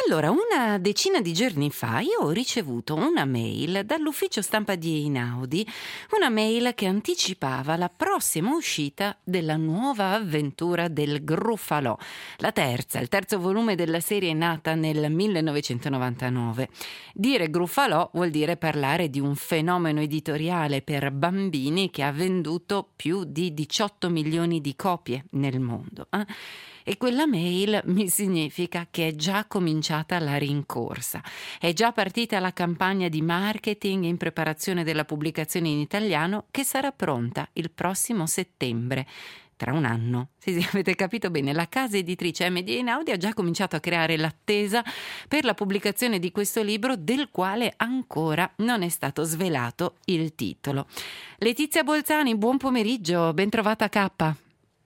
Allora, una decina di giorni fa io ho ricevuto una mail dall'ufficio stampa di Einaudi, una mail che anticipava la prossima uscita della nuova avventura del Gruffalò, il terzo volume della serie nata nel 1999. Dire Gruffalò vuol dire parlare di un fenomeno editoriale per bambini che ha venduto più di 18 milioni di copie nel mondo. E quella mail mi significa che è già cominciata la rincorsa. È già partita la campagna di marketing in preparazione della pubblicazione in italiano che sarà pronta il prossimo settembre. Tra un anno. Sì, avete capito bene, la casa editrice MD Einaudi ha già cominciato a creare l'attesa per la pubblicazione di questo libro, del quale ancora non è stato svelato il titolo. Letizia Bolzani, buon pomeriggio, ben trovata K.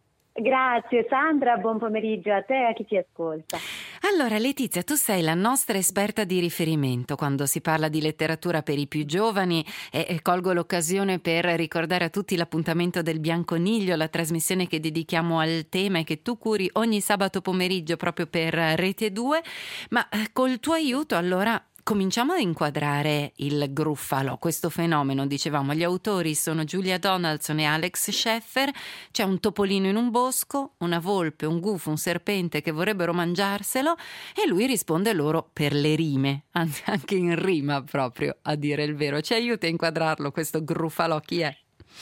Grazie Sandra, buon pomeriggio a te e a chi ti ascolta. Allora Letizia, tu sei la nostra esperta di riferimento quando si parla di letteratura per i più giovani e colgo l'occasione per ricordare a tutti l'appuntamento del Bianconiglio, la trasmissione che dedichiamo al tema e che tu curi ogni sabato pomeriggio proprio per Rete 2, ma col tuo aiuto allora cominciamo a inquadrare il Gruffalò, questo fenomeno. Dicevamo, gli autori sono Julia Donaldson e Alex Sheffer. C'è un topolino in un bosco, una volpe, un gufo, un serpente che vorrebbero mangiarselo e lui risponde loro per le rime, anzi anche in rima proprio, a dire il vero. Ci aiuta a inquadrarlo questo Gruffalò, chi è?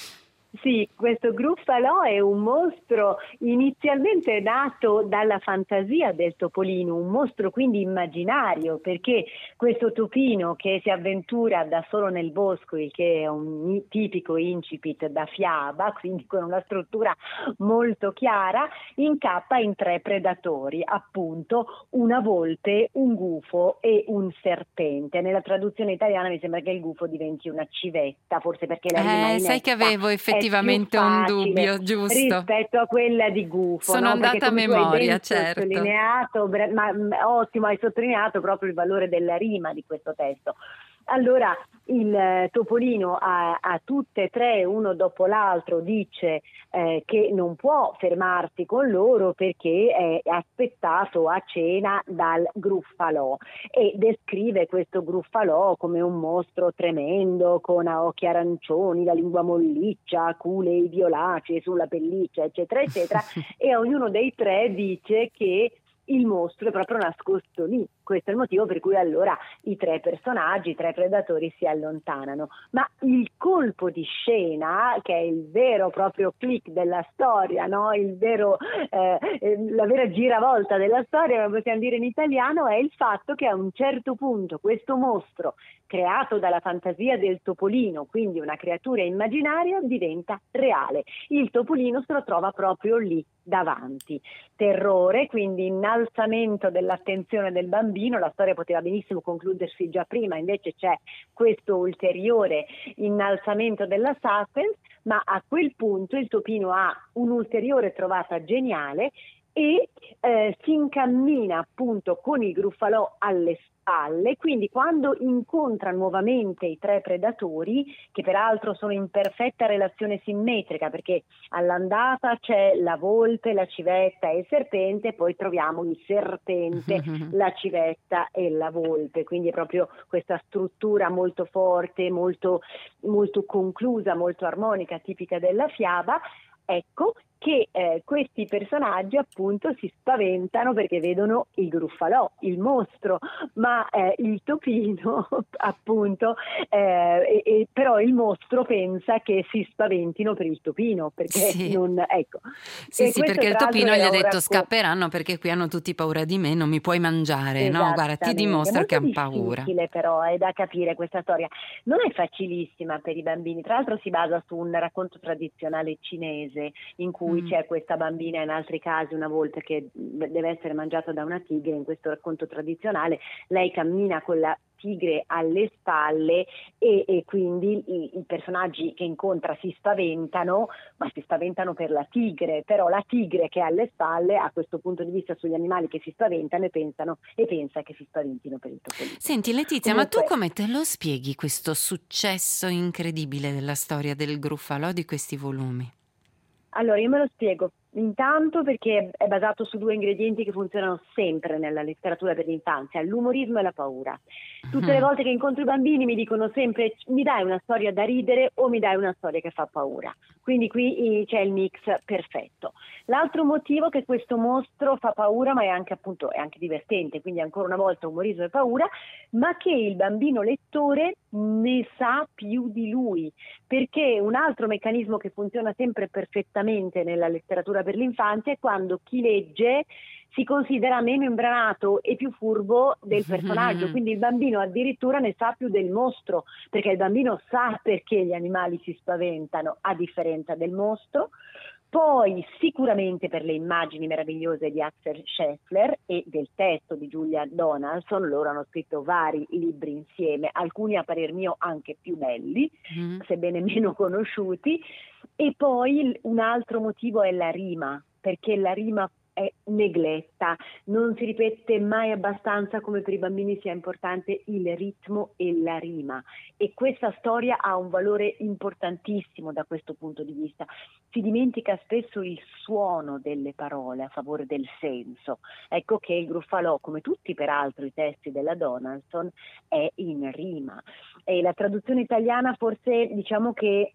Sì, questo Gruffalò è un mostro inizialmente nato dalla fantasia del topolino, un mostro quindi immaginario, perché questo topino che si avventura da solo nel bosco, il che è un tipico incipit da fiaba, quindi con una struttura molto chiara, incappa in 3 predatori, appunto una volpe, un gufo e un serpente. Nella traduzione italiana mi sembra che il gufo diventi una civetta, forse perché la rima in Sai che avevo effettivamente un dubbio, giusto? rispetto a quella di gufo. Sono andata a memoria, tu hai ben sottolineato, ottimo, hai sottolineato proprio il valore della rima di questo testo. Allora il topolino a tutte e 3, uno dopo l'altro, dice che non può fermarsi con loro perché è aspettato a cena dal Gruffalò e descrive questo Gruffalò come un mostro tremendo con occhi arancioni, la lingua molliccia, aculei violacei sulla pelliccia, eccetera, eccetera, e a ognuno dei 3 dice che il mostro è proprio nascosto lì. Questo è il motivo per cui allora i 3 personaggi, i 3 predatori si allontanano. Ma il colpo di scena, che è il vero proprio click della storia, no? La vera giravolta della storia, come possiamo dire in italiano, è il fatto che a un certo punto questo mostro, creato dalla fantasia del topolino, quindi una creatura immaginaria, diventa reale. Il topolino se lo trova proprio lì davanti. Terrore, quindi innalzamento dell'attenzione del bambino. La storia poteva benissimo concludersi già prima, invece c'è questo ulteriore innalzamento della suspense, ma a quel punto il topino ha un'ulteriore trovata geniale e si incammina appunto con il Gruffalò alle spalle, quindi quando incontra nuovamente i 3 predatori, che peraltro sono in perfetta relazione simmetrica, perché all'andata c'è la volpe, la civetta e il serpente, poi troviamo il serpente, la civetta e la volpe, quindi è proprio questa struttura molto forte, molto, molto conclusa, molto armonica, tipica della fiaba. Ecco che questi personaggi appunto si spaventano perché vedono il Gruffalò, il mostro, ma il topino appunto, però il mostro pensa che si spaventino per il topino, perché sì. non, ecco. Sì, perché il topino gli ha detto scapperanno perché qui hanno tutti paura di me, non mi puoi mangiare, no? Guarda, ti dimostro che hanno paura. È difficile però, è da capire questa storia, non è facilissima per i bambini, tra l'altro si basa su un racconto tradizionale cinese in cui c'è questa bambina, in altri casi una volpe che deve essere mangiata da una tigre. In questo racconto tradizionale lei cammina con la tigre alle spalle e quindi i personaggi che incontra si spaventano, ma si spaventano per la tigre, però la tigre che è alle spalle a questo punto di vista sugli animali che si spaventano e pensa che si spaventino per il topolino. Senti Letizia, comunque, ma tu come te lo spieghi questo successo incredibile della storia del Gruffalò, di questi volumi? Allora io me lo spiego Intanto perché è basato su 2 ingredienti che funzionano sempre nella letteratura per l'infanzia, l'umorismo e la paura. Tutte le volte che incontro i bambini mi dicono sempre: mi dai una storia da ridere o mi dai una storia che fa paura. Quindi qui c'è il mix perfetto. L'altro motivo è che questo mostro fa paura, ma è anche divertente, quindi ancora una volta umorismo e paura, ma che il bambino lettore ne sa più di lui, perché un altro meccanismo che funziona sempre perfettamente nella letteratura per l'infanzia è quando chi legge si considera meno imbranato e più furbo del personaggio, quindi il bambino addirittura ne sa più del mostro, perché il bambino sa perché gli animali si spaventano, a differenza del mostro. Poi sicuramente per le immagini meravigliose di Axel Scheffler e del testo di Julia Donaldson. Loro hanno scritto vari libri insieme, alcuni a parer mio anche più belli, sebbene meno conosciuti. E poi un altro motivo è la rima, perché la rima è negletta, non si ripete mai abbastanza come per i bambini sia importante il ritmo e la rima, e questa storia ha un valore importantissimo da questo punto di vista. Si dimentica spesso il suono delle parole a favore del senso. Ecco che il Gruffalò, come tutti peraltro i testi della Donaldson, è in rima, e la traduzione italiana forse diciamo che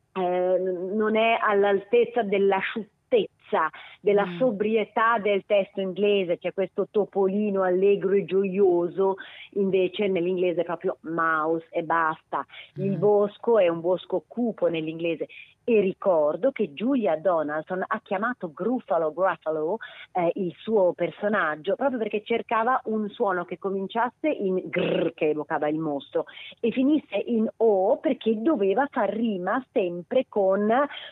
non è all'altezza dell'asciuttezza, della sobrietà del testo inglese. C'è questo topolino allegro e gioioso, invece nell'inglese è proprio mouse e basta. Il bosco è un bosco cupo nell'inglese. E ricordo che Julia Donaldson ha chiamato Gruffalo il suo personaggio proprio perché cercava un suono che cominciasse in grr, che evocava il mostro, e finisse in o, perché doveva far rima sempre con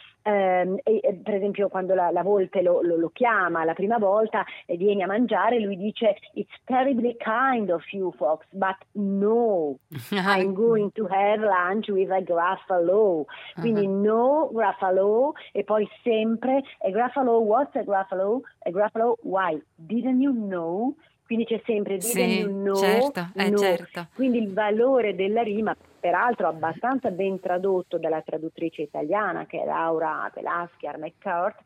per esempio quando la volpe lo chiama la prima volta e vieni a mangiare, lui dice: "It's terribly kind of you, Fox, but no, I'm going to have lunch with a Gruffalo." Quindi no, Gruffalo, e poi sempre a Gruffalo, what's a Gruffalo? A Gruffalo, why? Didn't you know? Quindi c'è sempre didn't you know? Certo, no. certo. Quindi il valore della rima, peraltro abbastanza ben tradotto dalla traduttrice italiana che è Laura Velasquez McCart,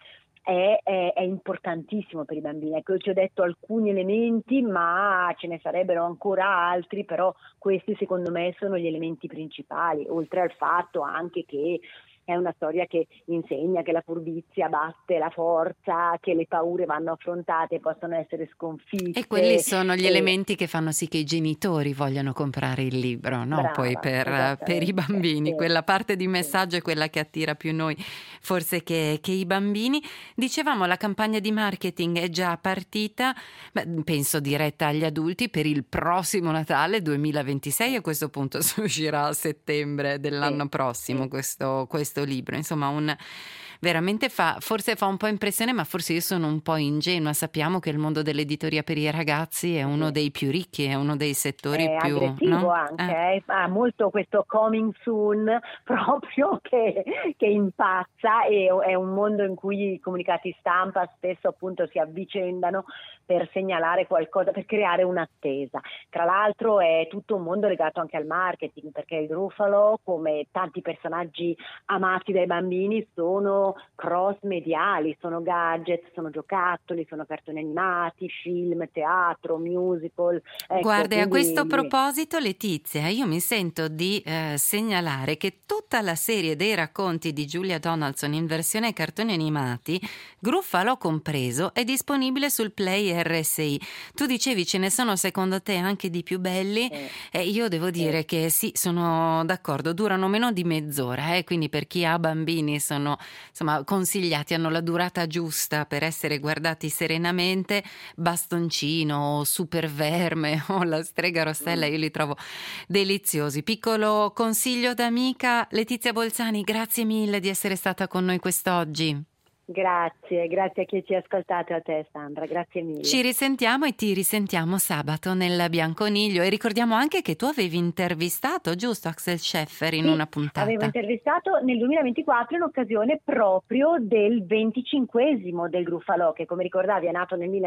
è importantissimo per i bambini. Ecco, io ci ho detto alcuni elementi, ma ce ne sarebbero ancora altri, però questi secondo me sono gli elementi principali, oltre al fatto anche che è una storia che insegna che la furbizia batte la forza, che le paure vanno affrontate e possono essere sconfitte. E quelli sono gli elementi che fanno sì che i genitori vogliano comprare il libro, no? Brava, Poi per i bambini, sì. quella parte di messaggio è quella che attira più noi, forse che i bambini. Dicevamo, la campagna di marketing è già partita, penso diretta agli adulti per il prossimo Natale 2026, a questo punto si uscirà a settembre dell'anno prossimo questo libro. Insomma, veramente forse fa un po' impressione, ma forse io sono un po' ingenua. Sappiamo che il mondo dell'editoria per i ragazzi è uno dei più ricchi, è uno dei settori è più aggressivo, no? Anche, ha molto questo coming soon proprio che impazza, e è un mondo in cui i comunicati stampa spesso appunto si avvicendano per segnalare qualcosa, per creare un'attesa. Tra l'altro è tutto un mondo legato anche al marketing, perché il Gruffalo, come tanti personaggi amati dai bambini, sono cross-mediali, sono gadget, sono giocattoli, sono cartoni animati, film, teatro, musical. Ecco, Guarda, a quindi questo proposito, Letizia, io mi sento di segnalare che tutta la serie dei racconti di Julia Donaldson in versione cartoni animati, Gruffalo compreso, è disponibile sul Play RSI. Tu dicevi ce ne sono secondo te anche di più belli? Io devo dire che sì, sono d'accordo, durano meno di mezz'ora, quindi per chi ha bambini sono insomma consigliati, hanno la durata giusta per essere guardati serenamente. Bastoncino, Super Verme o La strega Rossella, io li trovo deliziosi. Piccolo consiglio d'amica. Letizia Bolzani, grazie mille di essere stata con noi quest'oggi. Grazie a chi ci ha ascoltato, a te Sandra, grazie mille. Ci risentiamo e ti risentiamo sabato nel Bianconiglio, e ricordiamo anche che tu avevi intervistato, giusto, Axel Scheffer in una puntata? Avevo intervistato nel 2024 in occasione proprio del 25esimo del Gruffalò, che come ricordavi è nato nel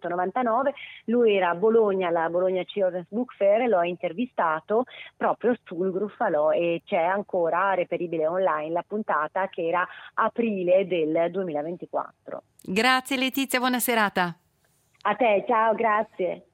1999, lui era a Bologna, alla Bologna Children's Book Fair, e l'ho intervistato proprio sul Gruffalò, e c'è ancora reperibile online la puntata, che era aprile del 2024. 2024. Grazie Letizia, buona serata. A te, ciao, grazie.